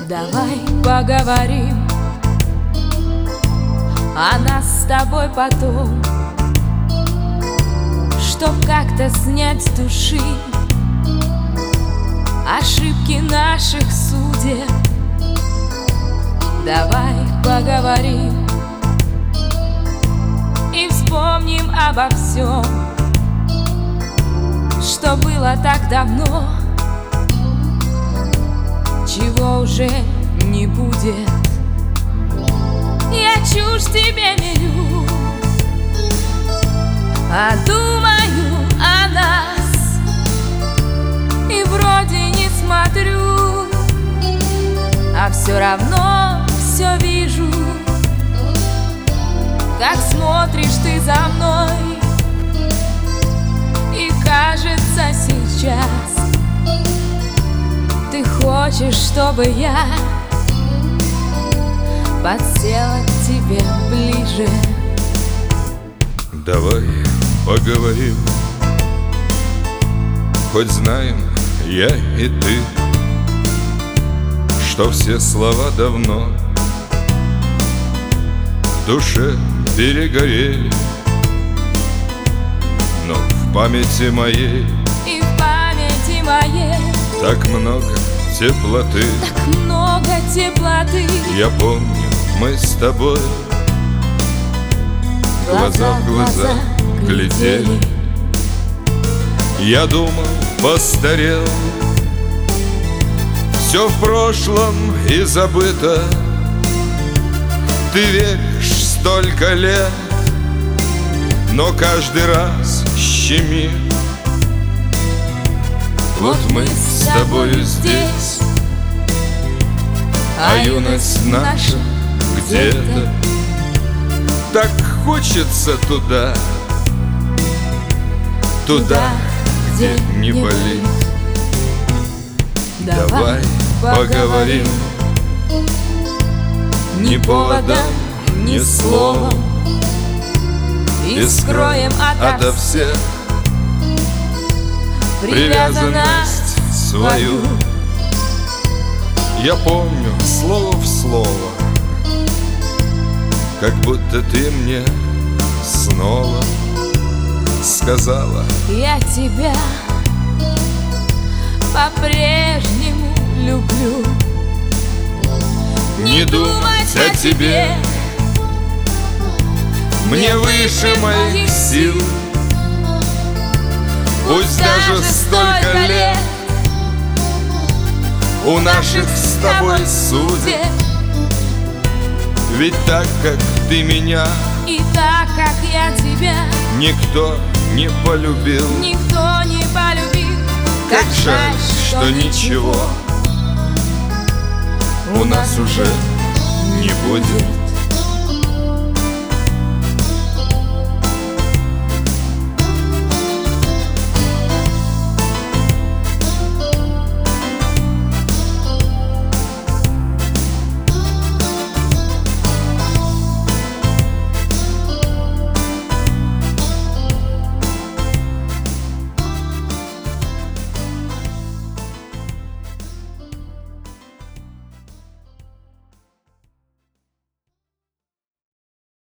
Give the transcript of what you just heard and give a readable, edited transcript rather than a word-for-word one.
Давай поговорим о нас с тобой потом, чтоб как-то снять с души ошибки наших судеб. Давай поговорим и вспомним обо всем, что было так давно, чего уже не будет. Я чушь тебе мелю, а думаю о нас, и вроде не смотрю, а все равно все вижу, как смотришь ты за мной. И кажется сейчас ты хочешь, чтобы я подсела к тебе ближе. Давай поговорим, хоть знаем я и ты, что все слова давно в душе перегорели, но в памяти моей и в памяти моей так много теплоты. так много теплоты. Я помню, мы с тобой глаза в глаза глядели. Я думал, постарел, все в прошлом и забыто. Ты веришь столько лет, но каждый раз щемит. Вот мы с тобою здесь, а юность наша где-то. Так хочется туда, туда, где не болит. Давай поговорим, ни поводом, ни словом, и скроем ото всех привязанность свою. Я помню слово в слово, как будто ты мне снова сказала: я тебя по-прежнему люблю. не думать о тебе мне выше моих сил. Пусть даже столько лет у наших с тобой судеб, ведь так, как ты меня, и так, как я тебя, никто не полюбил. никто не полюбил. Как жаль, что ничего у нас уже не будет.